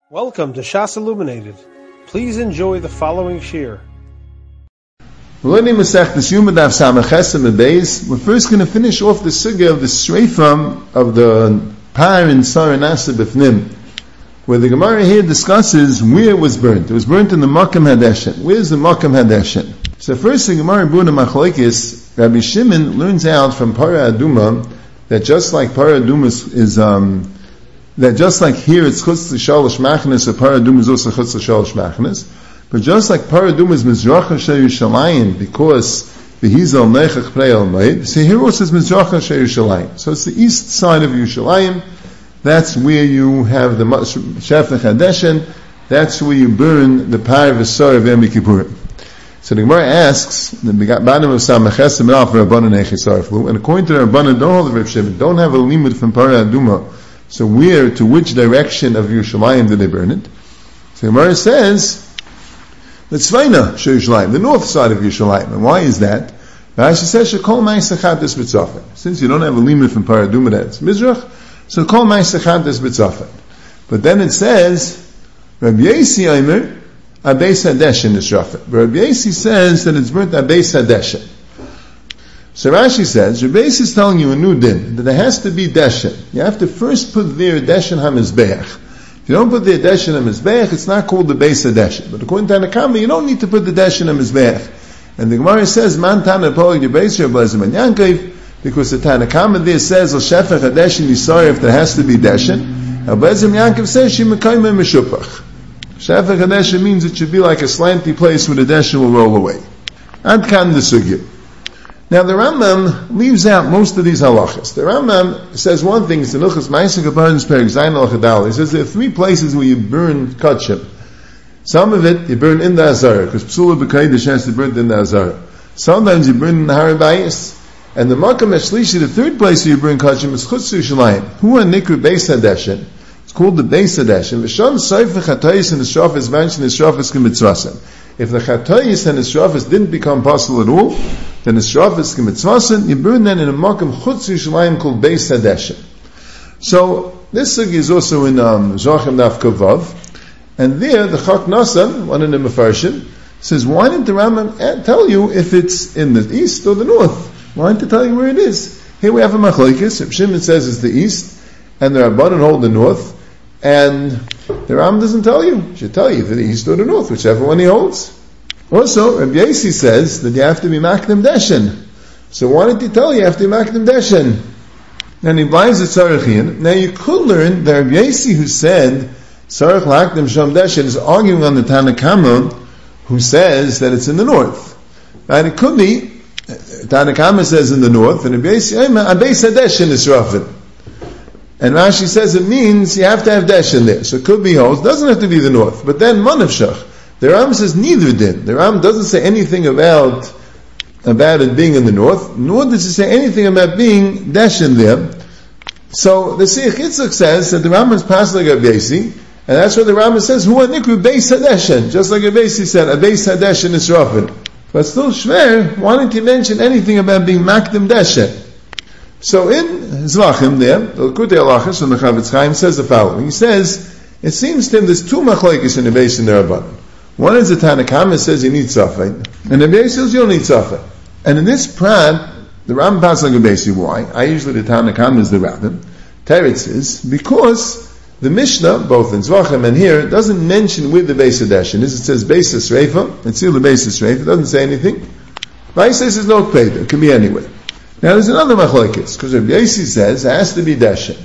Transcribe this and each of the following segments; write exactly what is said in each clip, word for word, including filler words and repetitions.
Welcome to Shas Illuminated. Please enjoy the following shir. We're learning Masechtas Yuma Daf Samach and Beis. We're first going to finish off the sugya of the Shreifam of the Par in Sar Nasa B'fnim, where the Gemara here discusses where it was burnt. It was burnt in the Makam Hadeshen. Where's the Makam Hadeshen? So first the Gemara Buna Machlokes, Rabbi Shimon learns out from Para Aduma that just like Para Aduma is, is um, that just like here it's chutz l'shalosh machnes, so Paradum is also chutz l'shalosh machnes. But just like Paradum is mizracha shel Yerushalayim, because v'hizal nechach prei al ma'id, so here also is mizracha shel Yerushalayim. So it's the east side of Yerushalayim. That's where you have the Shafach Hadeshen. That's where you burn the par v'sar of Yom Kippurim. So the Gemara asks, the Banim of Samach and Alf Rabbanan Echisarflu, and according to the Rabbanan, don't hold the Reb Shimon, don't have a limud from Paraduma. So where, to which direction of Yerushalayim did they burn it? So the Gemara says, the Tzvaina Yerushalayim, the north side of Yerushalayim. And why is that? Rashi says, Shekol Ma'isachat is B'tzafet. Since you don't have a limit from Paraduma, that's Mizrach, so Kol Ma'isachat is B'tzafet. But then it says, Rabbi Yesi Aimer, Abeis Hadeshen is Rafet. Rabbi Yesi says that it's burnt Abeis Hadeshen. So Rashi says, Rabbi Yesi is telling you a new din, that there has to be deshen. You have to first put there deshen hamizbeach. If you don't put there deshen hamizbeach, it's not called the Beis Hadeshen. But according to Tanakama, you don't need to put the deshen hamizbeach. And the Gemara says, Man Tana Polig Yebeis Yeblezim and Yankiv, because the Tanakama there says, Al Shefach Hadeshen Yisar, if there has to be deshen. Yeblezim Yankiv says, She Mekayim Meshupach. Shefach Hadeshen means it should be like a slanty place where the deshen will roll away. Ad kan the sugya. Now the Rambam leaves out most of these halachas. The Rambam says one thing, it's the Nuchas Ma'aseh Kaparin's Perek Zayin Al Chadal. He says there are three places where you burn kachim. Some of it you burn in the Azara, because Psula B'Kaidish has to burn in the Azara. Sometimes you burn in the Harabayis. And the Makam Eshlishi, the third place where you burn kachim, is Chutz Yerushalayim. Hu Nikru Beis Hadeshen. It's called the Beis Hadeshen. V'sham Seif V'Chatayis and the Shafis Vanch and the Shafis K'mitzvasim. If the Chatayis and the Shafis didn't become possible at all, then the Shafis K'mitzvasim, you burn them in a Makam Chutz Yerushalayim called Beis Hadeshen. So, this sugi is also in um, Zochim Naf Kavav, and there the Chak Nasan, one of the Mefarshim, says, why didn't the Rambam tell you if it's in the east or the north? Why didn't it tell you where it is? Here we have a Machlokes. Reb Shimon says it's the east, and the Rabbanan hold the north, and the Rambam doesn't tell you. He should tell you the east or the north, whichever one he holds. Also, Rabbi Yesi says that you have to be makdem deshen. So why did he tell you you have to be makdem deshen? And he buys the tzarech. Now you could learn that Rabbi Yesi, who said tzarech lakdem sham deshen, is arguing on the Tanakama, who says that it's in the north. And it could be Tanakama says in the north, and Rabbi Yesi, Abeis Hadeshen is rafin. And Rashi says it means you have to have deshen there. So it could be holds, doesn't have to be the north. But then manavshach. The Ram says neither did. The Ram doesn't say anything about about it being in the north, nor does it say anything about being deshen there. So the Seich Yitzchak says that the Ram is passed like Rabbi Yesi, and that's what the Ram says, Hu Nikru Beis Hadeshen, just like Rabbi Yesi said, a Beis Hadeshen is rafin. But still shver, why didn't he mention anything about being makdim deshen? So in Zvachim there, the Likutei Halachos from the Chavetz Chaim says the following. He says, it seems to him there's two machlokes in the Beis and the Rabbanan. One is the Tanakama says you need tzafet, and the Beis says you don't need tzafet. And in this prat, the Rambam passes like a Beis. Why? I usually the Tanakama is the Rabbim. Teretz is because the Mishnah, both in Zvachim and here, doesn't mention with the Beis Hadeshen. It says Beis Hasreifa, it's still the Beis Hasreifa. It doesn't say anything. Beis says there's no peder. It can be anywhere. Now there's another machlokes, because Rabbi Yesi says it has to be deshen.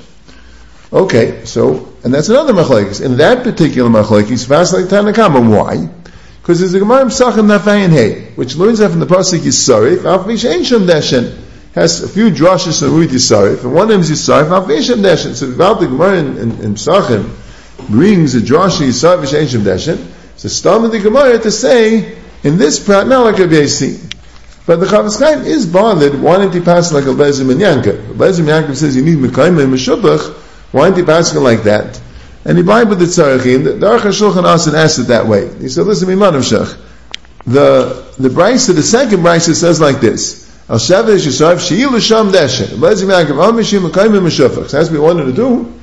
Okay, so, and that's another machlokes. In that particular machlokes, fast like Tanakama. Why? Because there's a Gemara Pesachim Nafayin Hey, which learns that from the pasuk Yisarif, Afish Ein Shem Deshen, has a few drushes on Ruth Yisarif, and one of them is Yisarif, Afish Shem Deshen. So about the Gemara in, in, in Pesachim brings a drush Yisarif Ein Shem Deshen, so start with the Gemara to say, in this prat, not like Rabbi Yesi. But the Chavetz Chaim is bothered, why didn't he pass like Elbezer and Yankov? Elbezer and Yankov says you need Mekayim and Meshubach, why didn't he pass it like that? And he blind with the Tzarechim, the Aruch HaShulchan Aruch asked it that way. He said, listen, Mimanavshach, the, the Brisa, the second Brisa says like this, Al Shavuos Yisrael, She'il L'Sham Deshen, Elbezer and Yankov, Al Meshim Mekayim and Meshubach. So that's what we wanted to do.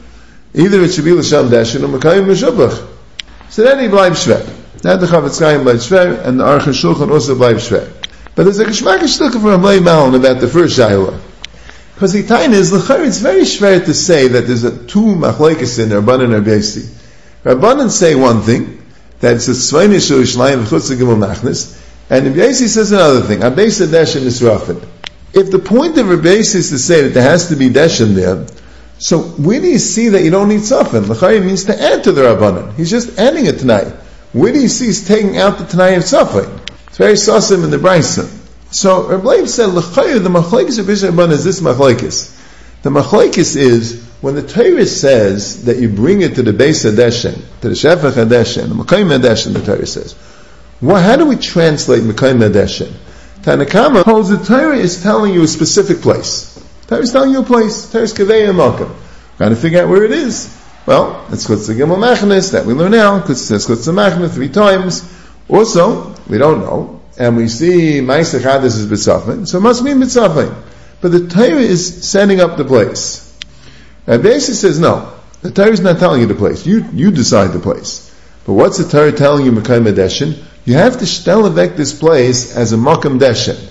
Either it should be l'sham deshen or mekayim meshubach. So then he bleibt schwer. Now the Chavetz Chaim bleibt schwer, and the Aruch HaShulchan also bleibt schwer. But there's a geschmackish look from Rabbi Malin about the first shayla. Because the time is, l'chayr, it's very schwer to say that there's a two machlekes in Rabbanan and Rabbi Yossi. Rabbanan say one thing, that it's a tzvayne shel Yishlayim v'chutz gimel machnes, and Rabbi Yossi says another thing, Abeis Deshen Nisrafin. If the point of Rabbi Yossi is to say that there has to be Deshen there, so where do you see that you don't need tzafin? L'chayr means to add to the Rabbanan. He's just adding it tonight. Where do you see he's taking out the Tanai of tzafin? It's very sasim in the Brisa. So Reb Leib said, l'chayr, the machlekes of Bishar Rabbanan is this machlekes. The machlekes is, when the Torah says that you bring it to the Beis HaDeshen, to the Shefach HaDeshen, the Mekayim HaDeshen, the Torah says. Well, how do we translate Mekayim HaDeshen? Tanakama holds the Torah is telling you a specific place. The Torah is telling you a place. The Torah is Kavei HaMakom. Got to figure out where it is. Well, it's Chutz Gimel Machnes, that we learn now, because it says Chutz Machnes three times. Also, we don't know, and we see Ma'aseh Chadis is B'tzafin, so it must mean B'tzafin. But the Torah is setting up the place. And basically says, no, the Torah is not telling you the place. You you decide the place. But what's the Torah telling you, Mekayim Deshen? You have to shtelevek this place as a Makam Deshen.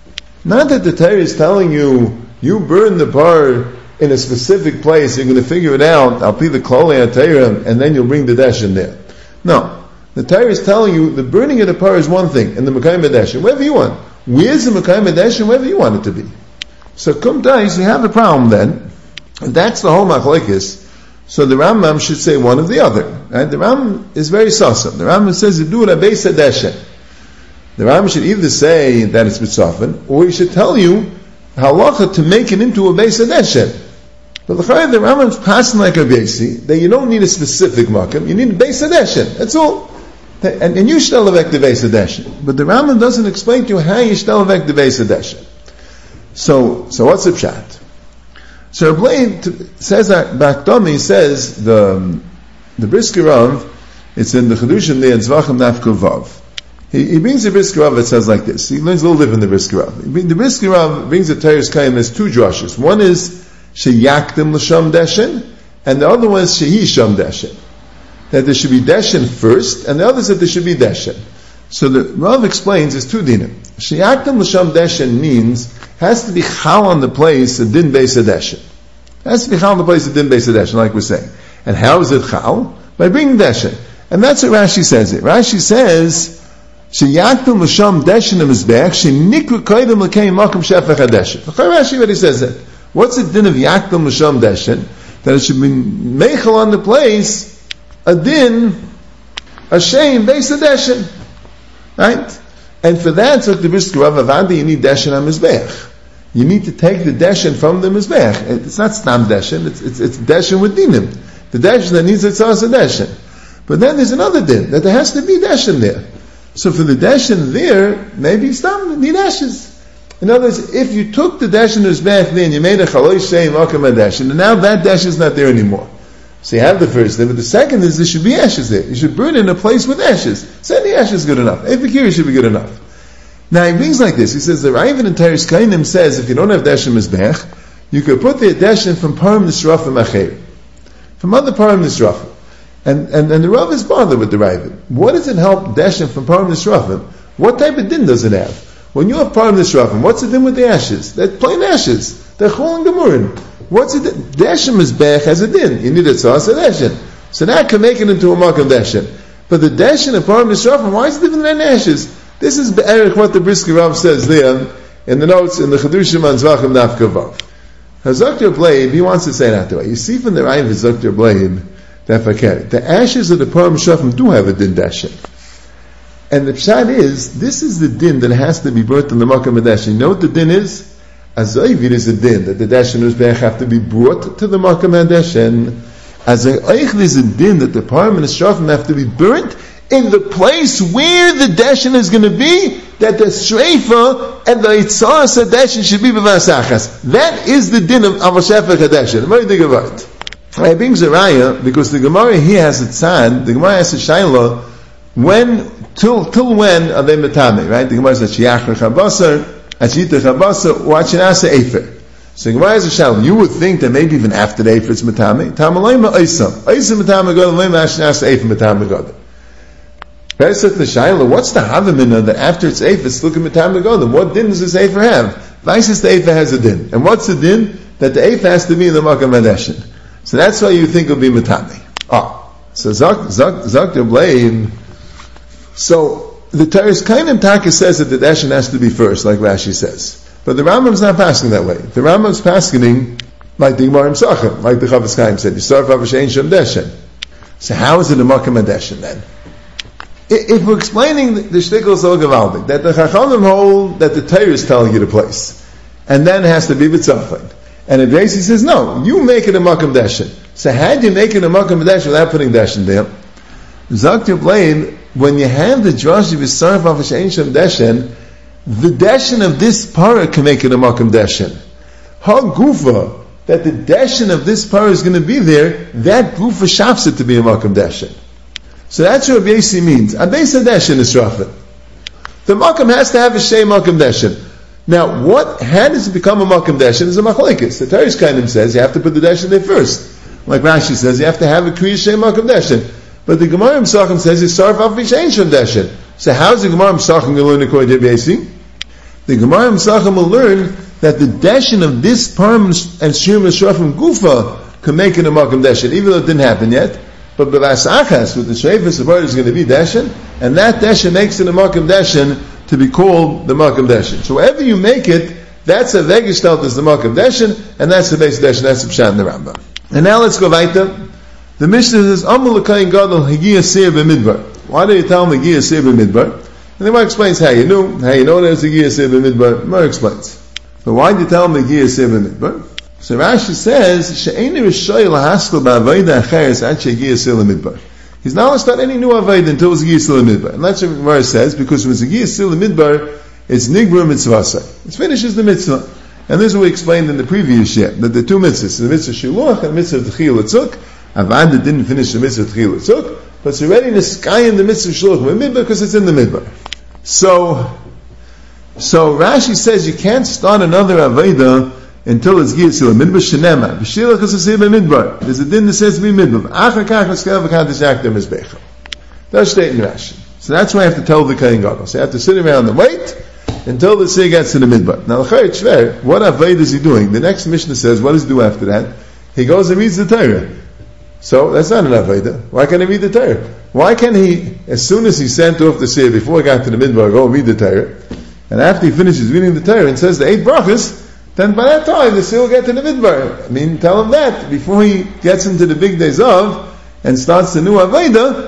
Not that the Torah is telling you, you burn the bar in a specific place, you're going to figure it out, I'll be the Klolei HaTorah, and then you'll bring the Deshen there. No. The Torah is telling you, the burning of the par is one thing, and the Mekayim Deshen, wherever you want. Where's the Mekayim Deshen? Wherever you want it to be. So, Kum Tais, you have a problem then. And that's the whole machlekes. So the Rambam should say one or the other. Right? The Rambam is very sasam. The Rambam says, you do it a Beis HaDeshen. The Rambam should either say that it's B'tzafin, or he should tell you halacha to make it into a Beis HaDeshen. But the Rambam is passing like a Beisi, that you don't need a specific makam, you need a Beis HaDeshen. That's all. And, and you shtelevek the Beis HaDeshen. But the Rambam doesn't explain to you how you shtelevek the Beis HaDeshen. So, so what's the pshat? So Rabbi says that Bakdami says the the Brisker Rav, it's in the Chedushim there in Zvachim Nafkul Vav. He, he brings the Brisker Rav. It says like this. He learns a little different than the Brisker Rav. The Brisker Rav brings the Teres Kayim as two drushes. One is Sheyakdim l'sham deshen, and the other one is Shehi sham deshen. That there should be deshen first, and the other is that there should be deshen. So the Rav explains there's two dinim. Sheyakdim l'sham deshen means has to be chal on the place a din beis hadeshen. Has to be chal on the place a din beis hadeshen, like we're saying. And how is it chal? By bringing deshen. And that's what Rashi says it. Rashi says, Sheyakdim l'sham deshen ha-mizbech, shenikru koydem l'kei makom shefach hadeshen. Rashi already says it. What's the din of yakdim l'sham deshen? That it should be meichel on the place a din, a shame beis hadeshen. Right? And for that, so the Brisker Rav Avadi, you need deshen ha-mizbech. You need to take the deshen from the mizbech. It's not stam deshen, it's, it's, it's deshen with dinim. The deshen that needs its asa deshen. But then there's another din, that there has to be deshen there. So for the deshen there, maybe stam need ashes. In other words, if you took the deshen mizbech there and you made a chaloi shein makam deshen, and now that deshen is not there anymore. So you have the first thing, but the second is there should be ashes there. You should burn in a place with ashes. So any ashes is good enough. Evikiri should be good enough. Now he brings like this. He says the Raven in Teres Kainim says if you don't have deshen mizbech, you could put the deshen from parim nisrafim acher, from other parim nisrafim, and and and the Rav is bothered with the Raven. What does it help deshen from parim nisrafim? What type of din does it have? When you have parim nisrafim, what's the din with the ashes? They're plain ashes. They're chol and gemurin. What's it? Deshen mizbech has a din. You need a tzas a deshen. So that can make it into a makam deshen. But the deshen of parim nisrafim, why is it different than ashes? This is Be'erich what the Brisker Rav says there in the notes in the Chedushim on Zvachim Nafkavav. Hazokter Blade, he wants to say that the way. You see from the Rav Hazokter Blade that fakir, the ashes of the parim nisrafim do have a din deshen. And the pshat is, this is the din that has to be brought in the makam deshen. You know what the din is? Azoivir is a din that the deshen mizbech have to be brought to the makam deshen. Azoivir is a din that the parim nisrafim have to be burnt in the place where the deshen is going to be, that the shreifa and the itzaras hadeshen should be b'vasachas. That is the din of avashefach hadeshen. Very big about it. I bring Zeraya because the Gemara here has a tzad. The Gemara has a shaila. When till till when are they metame? Right? The Gemara says shiach chabasar, achita chabasar, or achinasa efer. So Gemara is a shalom. You would think that maybe even after the Eif it's Matame. Tamalayma Oisam. Oisam Matame Godim, Layma Ashnas Eif Matame Godim. Pesach the Shaila, what's the Havamina that after it's Eif it's looking Matame Godim? What din does this Eif have? Vices the Eif has a din. And what's the din? That the Eif has to be in the Makam Hadeshin. So that's why you think it'll be Matame. Ah. So Zak, Zak, Zak the blame. So the Teres Kainim Taka says that the Deshin has to be first, like Rashi says. But the Rambam's not passing that way. The Rambam's passing like the Gemara Sachem, like the Chavetz Chaim said. You start off with Shein Shem Deshen. So how is it a Makam Hadeshin then? If we're explaining the Shtickle so Gavaldik, that the Chachamim hold that the Torah is telling you the place, and then it has to be B'tzafin. And the Rashi says, no, you make it a Makam Deshin. So how do you make it a Makam Deshin without putting Deshin there? Zaktir Blaine, when you have the Drashi V'sarf of Shein Shem Deshin, the Deshin of this para can make it a Makam Deshin. Ha Gufa, that the Deshin of this para is going to be there, that Gufa shafts it to be a Makam Deshin. So that's what Rabbi Yossi means. Adesa Deshin is Rafet. The Makam has to have a Shei Makam Deshin. Now, what, how does it become a Makam Deshin is a Machlekes. The Teres Kainim says you have to put the Deshin there first. Like Rashi says, you have to have a Kriya Shei Makam Deshin. But the Gemara M'sachim says it's Sarf Av Vishain Shem Deshin. So how is the Gemara M'sachim going to learn according to Rabbi Yossi? The Gemara M'sachim will learn that the Deshin of this Param and Shir Mishra from Gufa can make it a Makam Deshin, even though it didn't happen yet. But B'vas Achas, with the Shreifas, the bird is going to be Deshin, and that Deshin makes it a Makam Deshin to be called the Makam Deshin. So wherever you make it, that's a Vegestalt as the Makam Deshin, and that's the base Deshin, that's the Pshat in the Rambam. And now let's go weiter. The Mishnah says, Amul L'kayin Gadol Hagiya Seir B'midbar. Why do you tell him Hagiya Seir B'midbar? And the Gemara explains how you knew, how you know there's Hagiya Seir B'midbar. The Gemara explains. But why do you tell him Hagiya Seir B'midbar? So Rashi says, She'eni Rishoy L'haskal Ba'avayda Acheres Ad She'Hagiya Seir B'midbar. He's not allowed to start any new Avayda until it's Hagiya Seir B'midbar. And that's what the Gemara says, because when it's Hagiya Seir B'midbar, it's Nigbur Mitzvasai. It finishes the mitzvah. And this is what we explained in the previous year, that the two mitzvahs, the mitzvah Shiluach and the mitzvah T'chil L'tzuk, Avada didn't finish the mitzvah T'chil L'tzuk, but it's already in the sky in the mitzvah Shiluach Midbar because it's in the midbar. So, so Rashi says you can't start another Aveda until it's Giyas Sila Midbar Shenema. B'shilach is a Sila Midbar. There's a din that says to be Midbar. Achar kach v'skel v'kantish akter mizbecha. That's stated in Rashi. So that's why I have to tell the Kayin Gadol. So I have to sit around and wait until the Sila gets to the Midbar. Now, l'chayr shver, what Aveda is he doing? The next Mishnah says, what does he do after that? He goes and reads the Torah. So that's not an Aveda. Why can't he read the Torah? Why can't he, as soon as he sent off the Seir, before he got to the Midbar, go and read the Torah, and after he finishes reading the Torah and says the eight brachas, then by that time the Seir will get to the Midbar. I mean, tell him that before he gets into the big days of and starts the new Aveda.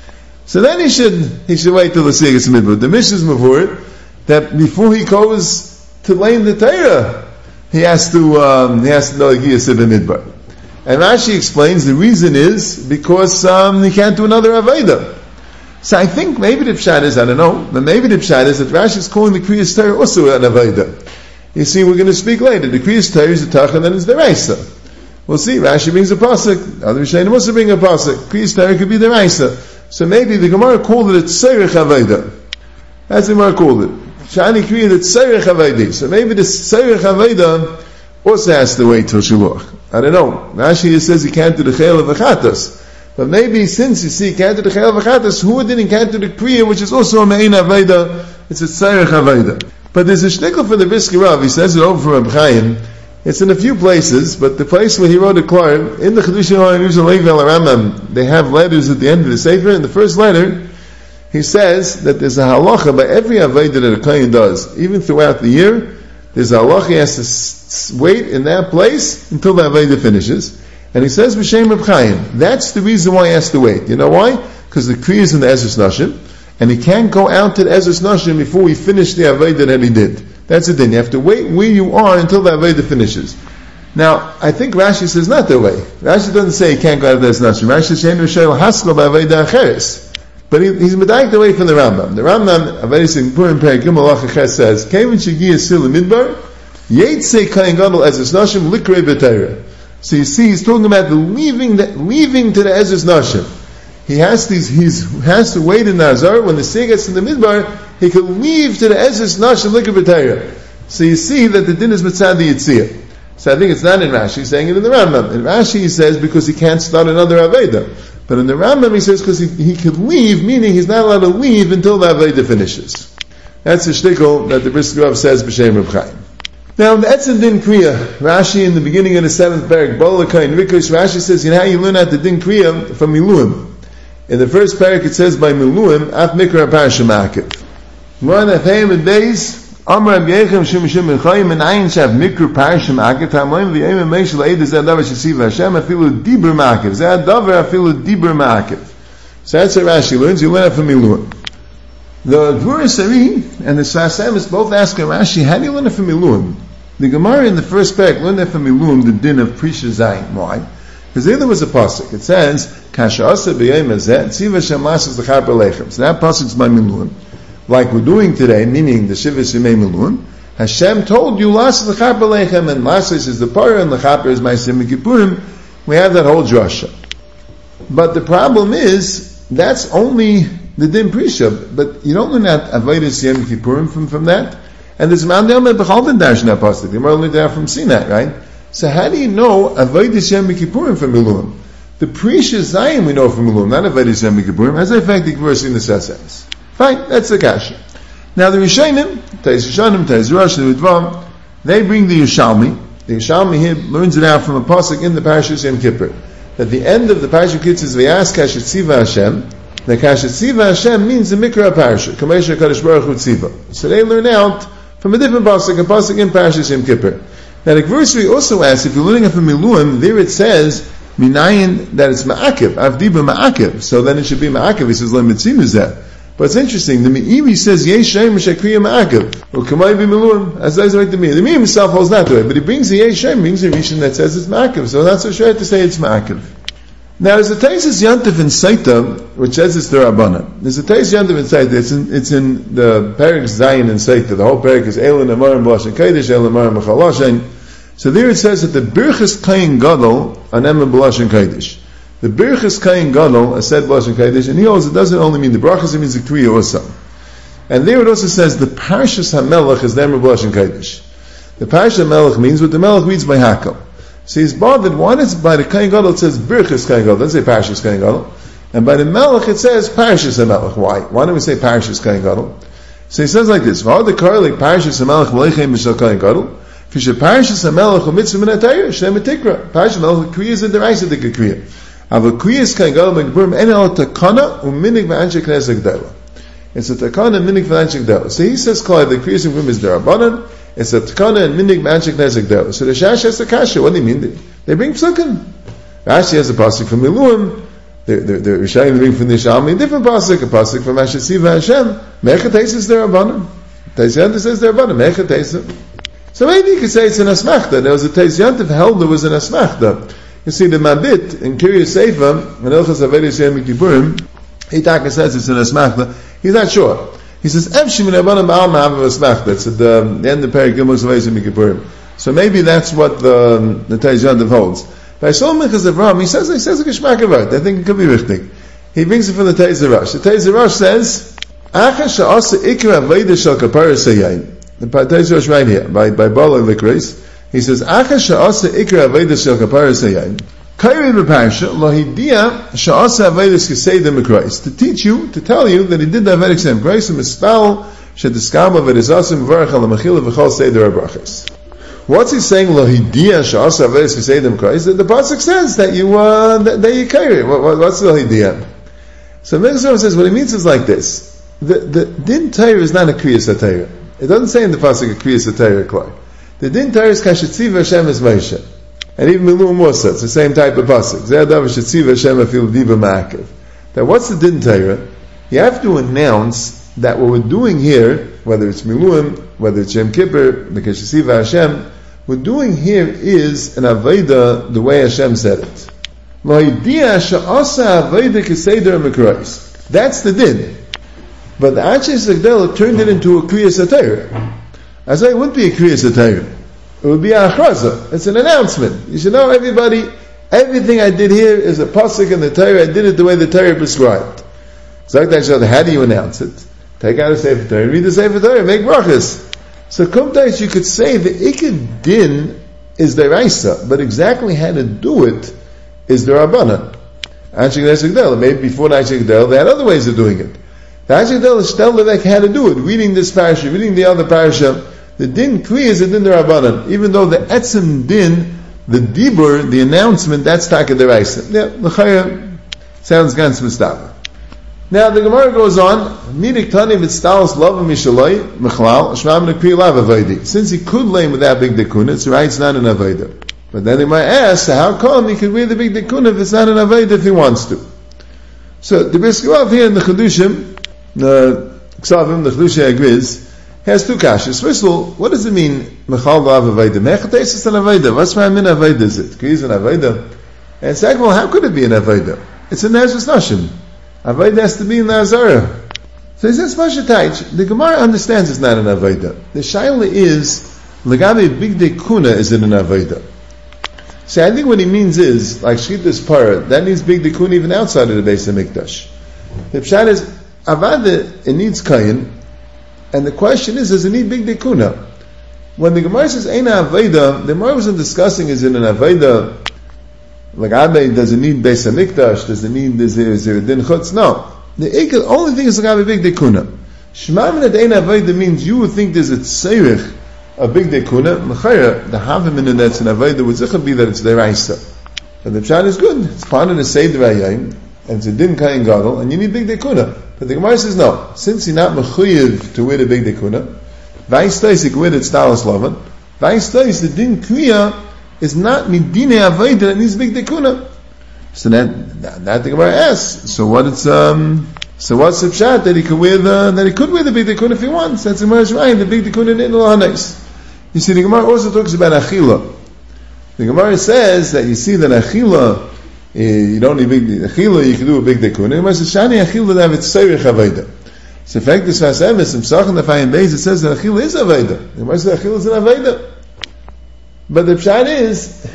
So then he should he should wait till the Seir gets to the Midbar. The Mishnah is mavur that before he goes to learn the Torah, he has to um, he has to know the Giyas of the Midbar. And Rashi explains the reason is because um, he can't do another Aveda. So I think maybe the Pshat is, I don't know, but maybe the Pshat is that Rashi is calling the Kriyas Torah also an Aveda. You see, we're going to speak later. The Kriyas Torah is the Tach and then it's the Reisa. We'll see, Rashi brings a Pasuk, other Rishonim also bring a Pasuk. Kriyas Torah could be the Reisa. So maybe the Gemara called it a Tzerich Aveda. That's the Gemara called it. Shani Kriyas a Tzerich Aveda. So maybe the Tzerich Aveda also has to wait till Shiluach. I don't know. Rashi says he can't do the Chayil of Achatas. But maybe since you see he can't do the Chayil of Achatas, who didn't can't do the Kriya, which is also a Me'in Aveda, it's a Tzarech Aveda. But there's a shtickle for the Brisker Rav, he says it over from Reb Chaim. It's in a few places, but the place where he wrote it clear, in the Chedushim HaYerushalmi Levi al Rambam, they have letters at the end of the Sefer. In the first letter, he says that there's a halacha by every Aveda that a Kohen does, even throughout the year, there's a halacha he has to wait in that place until the Aveda finishes. And he says, B'Shem Reb Chaim, that's the reason why he has to wait. You know why? Because the Kriya is in the Ezras Nashim, and he can't go out to the Ezras Nashim before we finish the Aveda that he did. That's the thing. You have to wait where you are until the Aveda finishes. Now, I think Rashi says not that way. Rashi doesn't say he can't go out to the Ezras Nashim. Rashi says, Shein Rishayel Haskell B'Aveda Acheres. But he, he's medayik away from the Rambam. The Rambam, Aveda Singpurim Perek Gimel Achaches says, Kevin Shigi Sil Midbar, Yetze Kayin Gadol Ezras Nashim Likrei B'Torah. So you see, he's talking about the leaving, the, leaving to the Ezras Nashim. He has these, he's, has to wait in Nazar. When the Seir gets in the Midbar, he can leave to the Ezras Nashim Likrei B'Torah. So you see that the din is Mitzad the Yitziyah. So I think it's not in Rashi, he's saying it in the Rambam. In Rashi he says because he can't start another Aveda. But in the Rambam he says because he, he could leave, meaning he's not allowed to leave until the Aveda finishes. That's the shtickle that the Brisker Rav says b'Shem Reb Chaim. Now the Etzem Din Kriya, Rashi in the beginning of the seventh parak, Bolakain Rikush, Rashi says, you know how you learn out the Din Kriya from Miluim. In the first parak it says by Miluim, Af Mikra Parasha Ma'akiv. One of him and days, Amar Ab Yechem Shim Shim Ben Chaim and Ayin Shav Mikra Parasha Ma'akiv, Hamoim V'yayim Meish La'ed Zeh Davar Shesiv Hashem, Afilu Dibur Ma'akiv, Zeh Davar Afilu Dibur Ma'akiv. So that's what Rashi learns, you learn it from Miluim. The Gvura Sari and the Sfas Emes both ask Rashi, how do you learn it from Miluim? The Gemara in the first parak learned it from Miluim, the din of Prisha Zayin. Why? Because there was a pasuk. It says, Kasha Asa B'yayim Hazeh, Tziv Hashem Lasas L'char B'lechem. So that pasuk is by Miluim. Like we're doing today, meaning the Shivas Yimei Miluim, Hashem told you Lasas L'char B'lechem, and Lasas is the Parah, and L'char is Ma'aseh Kippurim. We have that whole drasha. But the problem is, that's only the din Prisha, but you don't learn that Avodas Yom Kippurim from, from that. And there's Ma'am De'omer B'chalden Dash in that pasuk. The Gemara learned that from Sinai, right? So how do you know Avodas Yom Kippurim from Miluim? The Prisha Zayin we know from Miluim, not Avodas Yom Kippurim. As a fact, the verse in the Sasas. Fine, that's the kasha. Now the Rishonim, Taiz Rishonim, Taiz Rosh, the Ritvam, they bring the Yushalmi. The Yushalmi here learns it out from a pasuk in the Parashas Yom Kippur. At the end of the Parashas Kippur says, V'yas Kashet Tziva Hashem. The Kashet Tziva Hashem means the Mikra Parashah. Kamesha Kadosh Baruch Hu Tziva. So they learn out from a different pasuk, a pasuk in Parashas Yom Kippur. Now the Gvura also asks, if you're learning it from Miluim, there it says, Minayin, that it's Ma'akiv, Avdiba Ma'akiv. So then it should be Ma'akiv. He says, Lo Mitzim is that. But it's interesting, the Meiri says, Yesh Shem Shakriya Ma'akiv. Or Kamai Be Miluim, as I like the Meiri. The Meiri himself holds that way, but he brings the Yesh Shem, brings a Rishon that says it's Ma'akiv. So that's what sure to say it's Ma'akiv. Now there's a Taisus Yantif in Saita, which says it's the Rabbana. There's a Taisus Yantif in Saita, it's in, it's in the Parak Zayin in Saita. The whole Parak is Elin Amarim B'Lashen Kodesh, Elin Amarim B'Chalashen. So there it says that the Birchas Kayin Gadol, Anem B'Lashen Kodesh. The Birchas Kayin Gadol, is said B'Lashen Kodesh, and he also, it doesn't only mean the Brachas, it means the Kriya also. And there it also says the Parshas HaMelech is Anem B'Lashen Kodesh. The Parshas HaMelech means what the Melech reads by Hakel. So he's bothered, why does by the Kayin Gadol it says Birchas Kayin Gadol, doesn't say Parshas Kayin Gadol, and by the Melech it says Parshas HaMelech. Why? Why don't we say Parshas Kayin Gadol? So he says like this, V'ad the Karli Parshas HaMelech V'leichem Mishal Kayin Gadol, Fisher Parshas HaMelech U'mitzvah Min HaTayr, Shnei Metikra. Parshas HaMelech Kriya is in the Reisa Dika Kriya. Ava Kriya is Kayin Gadol Megburim En El Takana U'minig V'anshek Knesset Gdela. It's a Takana and Minig V'anshek Gdela. So he says, Klai, the Kriya Megburim is the Rabbanan, it's a Takana and Minig V'anshek Knesset Gdela. So the Shash has the Kasha, what do you mean? They, they bring Psukim. Rashi has a pasuk from Miluim, the the the Rishayim bring from the Shalmi, different pasuk, a pasuk from Asher Tziva Hashem. Mechates is their Rabbanim. Taisyanta says their Rabbanim. Mechates. So maybe you could say it's an asmachta. There was a Taisyanta held there was an asmachta. You see the Mabit in Kiryas Seifa, in Ilchas Avodas Yom Kippurim, he taka says it's an asmachta. He's not sure. He says Efshim min Rabbanim Ba'al Ma'av Asmachta. It's at the, the end of Perek Gimel Avodas Yom Kippurim. So maybe that's what the the Taisyanta holds. By Solomechas Avram, he says he says a Geshmak Avat. I think it could be richtig. He brings it from the Taiz Rosh. The Taiz Rosh says, Acha Sha'asa Ikra Aveda Shal Kapara Sayayin. The Taiz Rosh right here, by by Bala Likreis. He says, Acha Sha'asa Ikra Aveda Shal Kapara Sayayin. Kairi B'Parsha Lohidia Sha'asa Aveda Skeseda Mikrais. To teach you, to tell you that he did the Aveda Skeseda Mikrais and Mispal Shediskam Avedisasim Varach Al Mechila V'chal Seder Abrachas. What's he saying? Lohidia Sha'asa Aveda Skeseda Mikrais. The pasuk says that you uh, that, that you carry. What, what, what's the Lohidia? So Megazoram says what he means is like this. The the Din Torah is not a Kriyas HaTorah. It doesn't say in the pasuk a Kriyas HaTorah Klai. The Din Torah is Kashetziva Hashem es Moshe. And even Milu Musa, it's the same type of pasuk. Ze'adav Kashetziva Hashem afil diva ma'akiv. Now what's the Din Torah? You have to announce that what we're doing here, whether it's Miluim, whether it's Yom Kippur, the Kashetziva Hashem, we're doing here is an Aveda the way Hashem said it. That's the din. But the Anshe Segdela turned it into a Kriyas HaTorah. I say it wouldn't be a Kriyas HaTorah. It would be a Achraza. It's an announcement. You should know, everybody, everything I did here is a pasuk in the Torah. I did it the way the Torah prescribed. So how do you announce it? Take out a Sefer Torah, read the Sefer Torah, make brachas. So Kumtais, you could say the Ikad Din is deraisa, but exactly how to do it is the Rabbanan. Anshe Gedel, maybe before the Anshe Gedel, they had other ways of doing it. The Anshe Gedel is tell Levek how to do it, reading this parasha, reading the other parasha. The din kli is a din the Rabbanan, even though the etzem din, the dibur, the announcement, that's taka deraisa. Yeah, the chaya sounds ganz mistava. Now the Gemara goes on, midik tani v'tztalos lava mishaloi mechlal shmam nekri lav avaydi. Since he could lay without big dekuna, it's right, it's not an avayda. But then he might ask, how come he could wear the big dekuna if it's not an avayda if he wants to? So the Briskirav here in the Chedushim, the Ksavim, the Chedushim agrees, has two kashas. First of all, what does it mean, mechal lav avayda? Mechates is an avayda. What's my min avayda is it? Is an avayda? And second of all, how could it be an avayda? It's a nezrus nashim. Avayda has to be in the Azara. So he says, Mashataych, the Gemara understands it's not an Avayda. The Shaila is, Lagabe big dekuna is in an Avayda. So I think what he means is, like Shchitas Para, that needs big dekuna even outside of the Beis HaMikdash. The Pshat is, Avada, it needs Kayin, and the question is, does it need big dekuna? When the Gemara says, Eina Avayda, the Gemara wasn't discussing is in an Avayda, like Abe, does it need Beis HaMikdash? Does it need, is there, is there a din chutz? No. The only thing is like a big dekuna. Shema min ad ein avayda means you would think there's a tzeirich, a big dekuna. L'chayra, the havim that's an avayda would zicha be that it's deraisa. But the pshat is good. It's part of the seder hayayim, and it's a din kayin gadol, and you need big dekuna. But the Gemara says no. Since you're not mechuyev to wear the big dekuna, vayis tois you can wear the tztalos lavan. Vayis tois the din kriya is not midine avayda that needs big dekuna. So that that the Gemara asks. So what it's um. So what's the pshat that he could wear the that he could wear the big dekuna if he wants? That's the Gemara's right. The big dekuna in nice. You see, the Gemara also talks about achila. The Gemara says that you see that achila, uh, you don't need big achila. You can do a big dekuna. The Gemara says shani achila that it's seirich avayda. So in fact, this vasemis in Pesach and the Fayim Beis it says that achila is avayda. The Gemara says achila is an avayda. But the pshat is,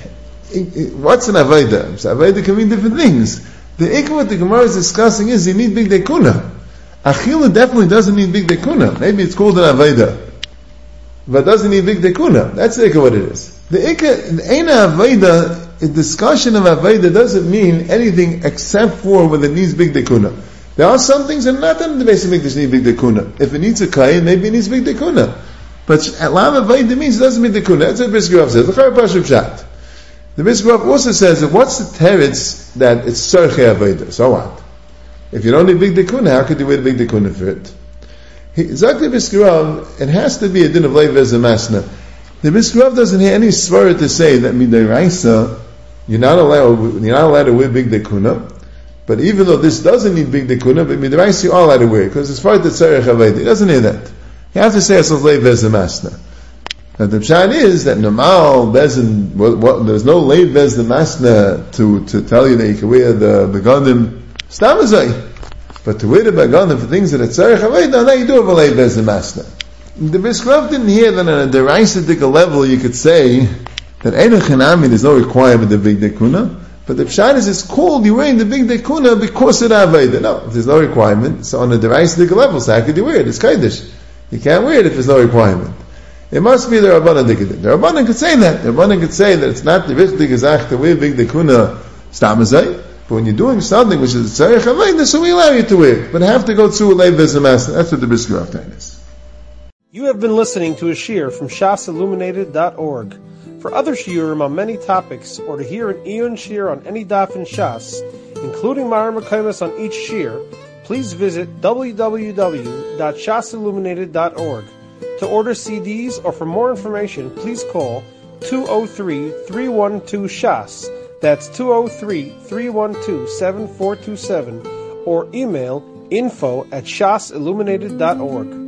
what's an avayda? So avayda can mean different things. The ikka what the Gemara is discussing is you need big dekuna. Achila definitely doesn't need big dekuna. Maybe it's called an avayda, but doesn't need big dekuna. That's the ikka what it is. The ikka, eina avayda, a discussion of avayda doesn't mean anything except for when it needs big dekuna. There are some things that are not done in the basic mikdash need big dekuna. If it needs a kayin, maybe it needs big dekuna. But lav avayda means it doesn't mean dekuna. That's what Briskirav says. The Chayr Pashup Pshat. The Briskirav also says that what's the teretz that it's tzarchei avayda? So what? If you don't need big dekuna, how could you wear big dekuna for it? Exactly, Briskirav, it has to be a din of leiv as a masna. The Briskirav doesn't hear any svara to say that midiraisa you're not allowed you're not allowed to wear big dekuna. But even though this doesn't need big dekuna, but midiraisa you are allowed to wear it because it's part of the tzarchei avayda. He doesn't hear that. You have to say it's leiv as a masna. Now the pshat is that normal bezin, what, what, there's no leiv bez the masna to to tell you that you can wear the begadim stamazai, but to wear the begadim for things that are tzarech avayda, now you do have a leiv bez the masna. The Briskirav didn't hear that on a deraisa level you could say that einu chenami there's no requirement of big dekuna, but the pshat is it's called you're wearing the big dekuna because of the avayda. No, if there's no requirement, so on a deraisa level, so how could you wear it? It's kaidish. You can't wear it if there's no requirement. It must be the Rabbanan dikadin. The Rabbanan could say that. The Rabbanan could say that it's not the richtig gezach to wear big dekuna stamazai, but when you're doing something which is tzarech avayda, so we allow you to wear it. But have to go through a leiv bezamas. That's what the Briskirav time is. You have been listening to a shiur from shas illuminated dot org. For other shiurim on many topics, or to hear an iyun shiur on any daf in Shas, including Mareh Mekomos on each shiur, please visit w w w dot shas illuminated dot org. To order C Ds or for more information, please call two oh three, three one two, S H A S. That's two oh three, three one two, seven four two seven. Or email info at shas illuminated dot org.